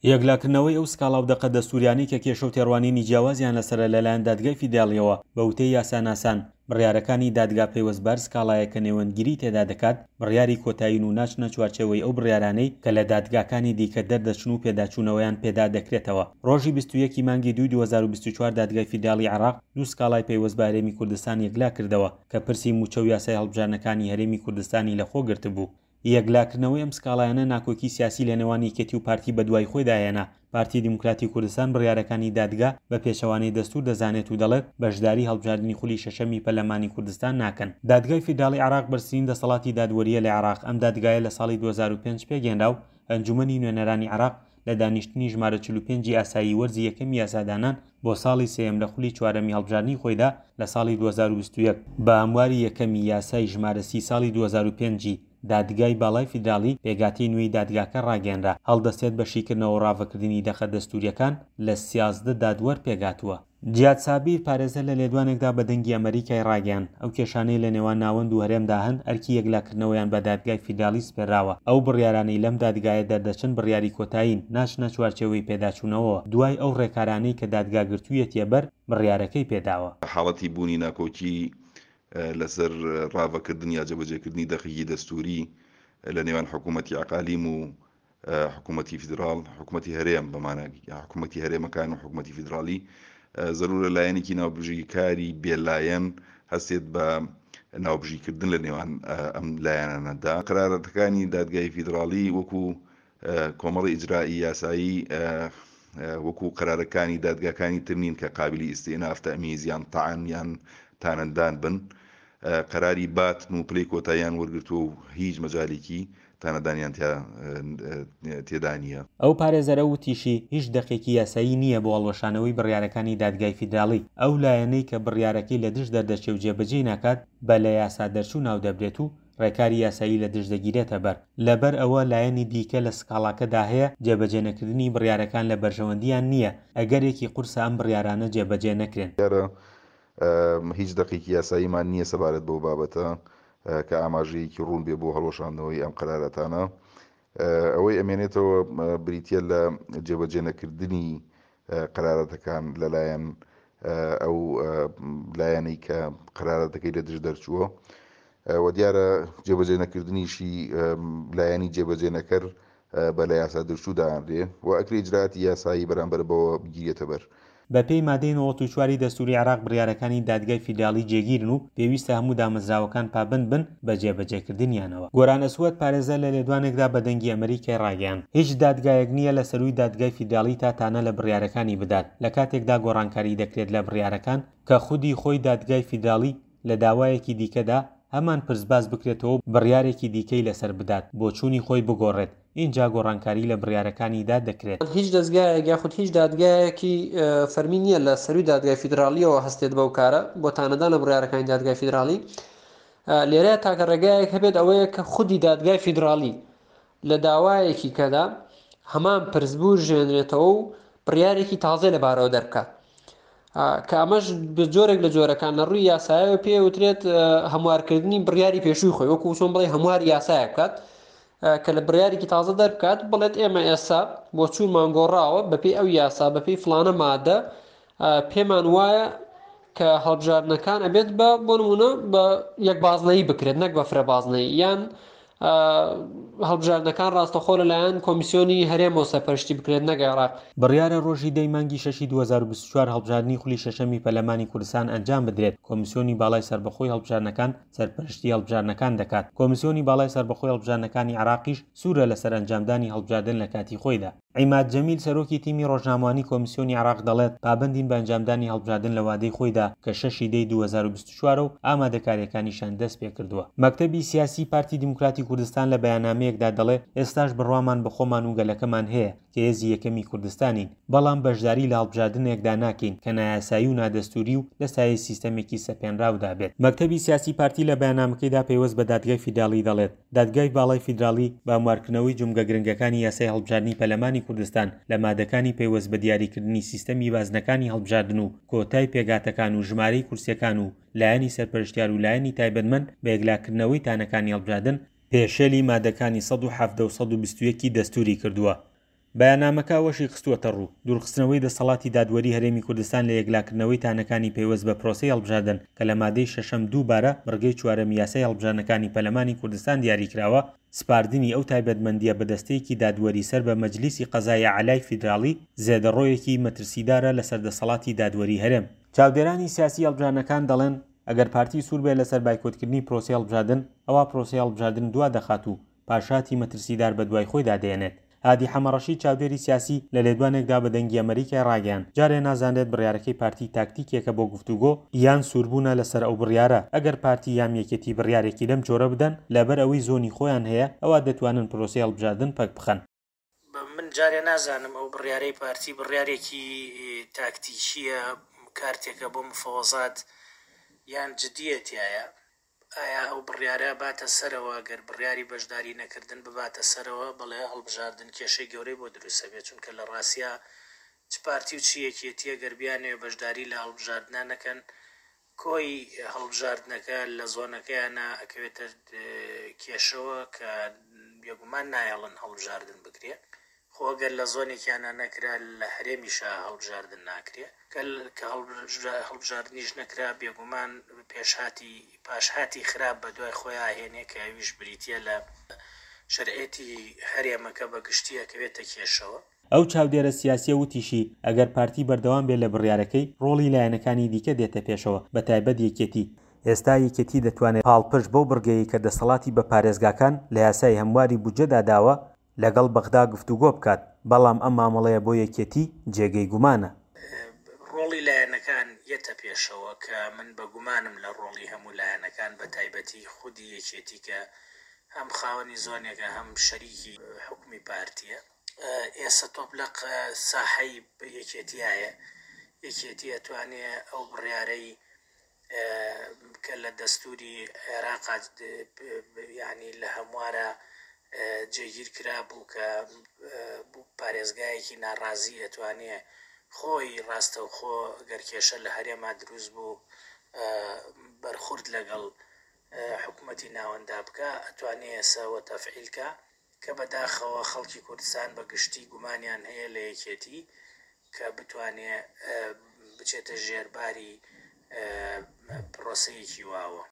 یەکلاکردنەوەی ئەو سکاڵاو دەقە دەستوریانی کە کێشە و تێڕوانینی جیاوازیان لەسرە لەلایەن دادگای فیداڵیەوە بە وتەی یاساناسان بڕیارەکانی دادگا پەیوەستبار سکاڵایە کە نێوەندگیری تێدا دەکات بڕیاری کۆتایین و ناچنە چوارچێوەی ئەو بڕیارانەی کە لە دادگاکانی دیکە دەردەچن و پێداچوونەوەیان پێدا دەکرێتەوە. ڕۆژی 21 مانگی 2024 دادگای فیداڵی عێراق دوو سکاڵای پەیوەست بە هەرێمی کوردستان یەکلا کردەوە کە پرسی موچە و یاسای هەڵبژارنەکانی هەرێمی کوردستانی لەخۆ گرتبوو. یەکلاکردنەوەی ئەم سکاڵایانە ناکۆکی سیاسی لە نێوانی یەکێتی و پارتی بە دوای خۆیدایەنا. پارتی دیموکراتی کوردستان بڕیارەکانی دادگا بە پێشەوانەی دەستور دەزانێت و دەڵێت بەشداری هەڵبژاردننی خولی شەشەمی پەرلەمانی کوردستان ناکەن. دادگای فیداڵی عێراق بەرزترین دەسەڵاتی دادوەریە لە عێراق ئەم دادگایە لە ساڵی 2005 پێگەێنرا و ئەنجومەنی نوێنەرانی عێراق لە دانیشتنی ژمارە 45 ئاسایی وەرزی یەکەمی یاسادانان بۆ ساڵی سێم لە خولی چوارەمی هەڵبژاردننی خۆیدا لە ساڵی 2021 بە ئەمواری یەکەمی یاسای ژمارە 30 ساڵی 2005 دادگای باڵای فیداڵی پێگاتی نوێی دادگاکە ڕاگەێنرا هەڵدەستێت بە شیکردنەوە و ڕاوەکردنی دەخە دەستوریەکان لە 13 دادوەر پێگاتووە. جیاد سابیر پارێزە لە لێدوانێکدا بە دەنگی ئەمریکای ڕاگەیان ئەو کێشانەی لە نێوان ناوەند و هەرێمدا هەن ئەرکی یەکلاکردنەوەیان بە دادگای فیداڵی سپێراوە. ئەو بڕیارانەی لەم دادگایە دەردەچن بڕیاری کۆتایین ناچنە چوارچێوەی پێداچوونەوە دوای ئەو ڕێکارانەی کە دادگا گرتوویەتیە بەر بڕیارەکەی پێداوە. حاڵەتی بوونی ناکۆکی لەسەر ڕاوەکردن یا جێبەجێکردنی دەخی دەستوری لە نێوان حکوومەتی عقالیم و حکوومەتی فیدراڵ حکوومەتی هەرێم بەمانەگی حکوومەتی هەرێمەکان و حکوومەتی فیدراڵی زەرورە لایەنێکی ناوبژیکاری بێلایەن هەستێت بە ناوبژیکردن لە نێوان ئەم لایەنانەدا. قەرارەتەکانی دادگای فیدراڵی وەکو کۆمەڵی ئیجرایی یاسایی وەکو قەرارەکانی دادگاکانی ترنین کە قابلی ئیستئیناف تەمیز یان تەعەن یان تانەندان بن قەراری باتن و پلەی کۆتاییان وەرگرتووە و هیچ مەجالێکی تانەدانیان تێدا نییە. ئەو پارێزەرە وتیشی هیچ دەقێکی یاسایی نییە بۆ هەڵوەشانەوەی بڕیارەکانی دادگای فیدراڵی. ئەو لایەنەی کە بڕیارەکەی لە دژ دەردەچێ و جێبەجێ ناکات بە لە یاسا دەرچوو ناو دەبرێت و ڕێکاری یاسایی لە دژ دەگیرێتە بەر. لەبەر ئەوە لایەنی دیکە لە سکاڵاکەدا هەیە جێبەجێ نەکردنی بڕیارەکان لە بەرژەوەندیان نییە ئەگەرێکی قورسە ئەم بڕیارانە جێبەجێ نەکرێن. هیچ دقیقی یاساییمان نییە سەبارەت بەو بابەتە کە ئاماژەیەکی ڕوون بێ بۆ هەڵۆشاندنەوەی ئەم قەرارەتانە. ئەوەی ئەمێنێتەوە بریتە لە جێبەجێ نەکردنی قەرارەتەکان لەلایەن ئەو لایەنەی کە قەرارەتەکەی لە دژ دەرچووە و دیارە جێبەجێ نەکردنیشی لایەنی جێبەجێ نەکرد بە لە یاسا دەرچوو داهاندێ و ئەکری ئیجراتی یاسایی بەرامبەر بەوە بگیرێتە بەر. بە پێی مادەی 94 دەستوری عێراق بڕیارەکانی دادگای فیداڵی جێگیرن و پێویستە هەموو دامەزراوەکان پابند بن بە جێبەجێکردنیانەوە. گۆران ئەسوەد پارێزە لە لێدوانێکدا بە دەنگی ئەمریکای ڕاگەیان هیچ دادگایەک نییە لە سەرووی دادگای فیداڵی تاتانە لە بڕیارەکانی بدات لە کاتێکدا گۆڕانکاری دەکرێت لە بڕیارەکان کە خودی خۆی دادگای فیداڵی لە داوایەکی دیکەدا هەمان پرسباز بکرێتەوە بڕیارێکی دیکەی لەسەر بدات بۆ چوونی خۆی بگۆڕێت. اینجا گۆڕانکاری لە بڕیارەکانیدا دەکرێت. هیچ دەستگایەک یاخود هیچ دادگایەکی فەرمی نییە لە سەرووی دادگای فیدراڵیەوە هەستێت بەو کارە بۆ تانەدان لە بڕیارەکانی دادگای فیدراڵی. لێرە تاکە ڕێگایەک هەبێت ئەوەیە کە خودی دادگای فیدراڵی لە داوایەکی کەدا هەمان پرسبوو ژێنرێتەوە و بڕیارێکی تازە لەبارەوە دەرکات کە ئەمەش جۆرێک لە جۆرەکان لە ڕووی یاسایەوە پێوترێت هەموارکردنی بڕیاری پێشووی خۆی وەکو چۆن بڵێ هەمواری یاسایە بکات کە لە بڕیارێکی تازە دەرکات بڵێت ئێمە ئێستا بۆ چوونمان گۆڕاوە بەپێی ئەو یاسا بەپێی فلانە مادە پێمان وایە کە هەڵبژاردنەکان ئەبێت بۆ نمونە بە یەک بازنەیی بکرێت نەک بە فرەبازنەی یان هەڵبژاردنەکان ڕاستەخۆ لەلایەن کۆمیسیۆنی هەرێمەوە سەرپەرشتی بکرێت نەک عێراق. بڕیارە ڕۆژی دەی مانگی 6 2024 هەڵبژاردننی خولی شەشەمی پەرلەمانی کوردستان ئەنجام بدرێت. کۆمیسیۆنی باڵای سەربەخۆی هەڵبژاردنەکان سەرپەرشتی هەڵبژاردنەکان دەکات. کۆمیسیۆنی باڵای سەربەخۆی هەڵبژاردنەکانی عێراقیش سوورە لەسەر ئەنجامدانی هەڵبژاردن لە کاتی خۆیدا. عیماد جەمیل سەرۆکی تیمی ڕۆژنامەوانی کۆمیسیۆنی عێراق دەڵێت پابندین بە ئەنجامدانی هەڵبژاردن لە وادەی خۆیدا کە 6 دەی 2024 و ئامادەکاریەکانیشان دەست پێ کردووە. مەکتەبی سیاسی پارتی دیموکراتی کوردستان لە بەیاننامەیەکدا دەڵێت ئێستاش بڕوامان بە خۆمان و گەلەکەمان هەیە کە هێزی یەکەمی کوردستانین بەڵام بەشداری لە هەڵبژاردنێکدا ناکەین کە نایاسایی و نادەستوری و لەسایە سیستەمێکی سەپێنراودا بێت. مەکتەبی سیاسی پارتی لە بەیاننامەکەیدا پەیوەست بە دادگای فیداڵی دەڵێت دادگای باڵای فیدراڵی بە هەموارکردنەوەی جومگە گرنگەکانی یاسای هەڵبژاردننی پەرلەمانی کوردستان لە مادەکانی پەیوەست بە دیاریکردنی سیستەمی بازنەکانی هەڵبژاردن و کۆتای پێگاتەکان و ژمارەی کورسیەکان و لایەنی سەرپەرشتیار و لایەنی تایبەتمەند بە یەکلاکردنەوەی تانەکانی هەڵبژاردن پێشێلی مادەکانی 117 و 121 دەستوری کردووە. بەیاننامەکە وەشی خستووەتە ڕوو دوورخستنەوەی دەسەڵاتی دادوەری هەرێمی کوردستان لە یەکلاکردنەوەی تانەکانی پێوەست بە پرۆسەی هەڵبژاردن کە لە مادەی 6 دووبارە بڕگەی 4 یاسای هەڵبژاردنەکانی پەرلەمانی کوردستان دیاریکراوە سپاردنی ئەو تایبەتمەندیە بەدەستەیەکی دادوەری سەر بە مەجلیسی قەزای عالای فیدراڵی زێدەڕۆیەکی مەترسیدارە لەسەر دەسەڵاتی دادوەری هەرێم. چاودێرانی سیاسی هەڵبژاردنەکان دەڵێن ئەگەر پارتی سوور بێت لەسەر بایکۆتکردنی پرۆسەی هەڵبژاردن ئەوە پرۆسەی هەڵبژاردن دوا دەخات و پاشاتی مەترسیدار بە دوای خۆیدا دێنێت. هادی حەمەڕەشی چاودێری سیاسی لە لێدوانێکدا بە دەنگی ئەمریکای ڕاگەیاند جارێ نازانێت بڕیارەکەی پارتی تاکتیکێکە بۆ گفتوگۆ یان سووربوونە لەسەر ئەو بڕیارە ئەگەر پارتی یان یەکێتی بڕیارێکی لەم جۆرە بدەن لەبەر ئەوەی زۆنی خۆیان هەیە ئەوە دەتوانن پرۆسەی هەڵبژاردن پەک بخەن. من جارێ نازانم ئەو بڕیارەی پارتی بڕیارێکی تاکتیکیە کارتێکە بۆ مفۆزات یان جدیەتیایە ئایا ئەو بڕیارە باتە سەرەوە گەر بڕیاری بەشداری نەکردن بباتە سەرەوە بەڵێ هەڵبژاردن کێشەی گەورەی بۆ دروستە بێت چونکە لە ڕاستیا چ پارتی و چ یەکێتیە گەربیانێ بەشداری لە هەڵبژاردنە نەکەن کۆی هەڵبژاردنەکە لە زۆنەکەیانە ئەکەوێتە کێشەوە کە بێگومان نایەڵن هەڵبژاردن بکرێ خۆگەر لە زۆنێکیانە نەکرا لە هەرێمیشە هەڵبژاردن ناکرێ کە هەڵبژاردنیش نەکرا بێگومان پاشهاتی خراپ بە دوای خۆیان هێنێ کە ئەویش بریتە لە شەرعێتی هەرێمەکە بە گشتی ئەکەوێتە کێشەوە. ئەو چاودێرە سیاسیە وتیشی ئەگەر پارتی بەردەوام بێت لە بڕیارەکەی ڕۆڵی لایەنەکانی دیکە دێتە پێشەوە بە تایبەت یەکێتی. ئێستا یەکێتی دەتوانێت پاڵپشت بەو بڕگەیە کە دەسەڵاتی بە پارێزگاکان لە یاسای هەمواری بودجەدا داوە لەگەڵ بەغدا گفتوگۆ بکات بەڵام ئەم مامەڵەیە بۆ یەکێتی جێگەی گومانە. ڕۆڵی لایەنەکان یەتە پێشەوە کە من بە گومانم لە ڕۆڵی هەموو لایەنەکان بە تایبەتی خودی یەکێتی کە هەم خاوەنی زۆنێکە هەم شەریکی حکومی پارتیە ئێستا تۆپلەق ساحەی یەکێتیایە یەکێتی ئەتوانێت ئەو بڕیارەی کە لە دەستوری عێراق یعنی لە هەموارە جێگیر کرا بوو کە پارێزگایەکی ناڕازی ئەتوانێت خۆی ڕاستەوخۆ گەرکێشە لە هەرێما دروست بوو بەرخورد لەگەڵ حکوومەتی ناوەندا بکە ئەتوانێت ئێساوە تەفعیلکە کە بەداخەوە خەڵکی کوردستان بە گشتی گومانیان هەیە لە یەکێتی کە بتوانێت بچێتە ژێرباری پرۆسەیەکی واوە.